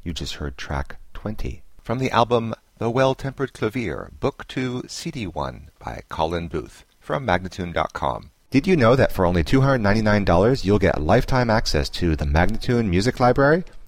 You just heard track 20 from the album The Well-Tempered Clavier, Book 2, CD 1 by Colin Booth from Magnatune.com. Did you know that for only $299 you'll get lifetime access to the Magnatune Music Library?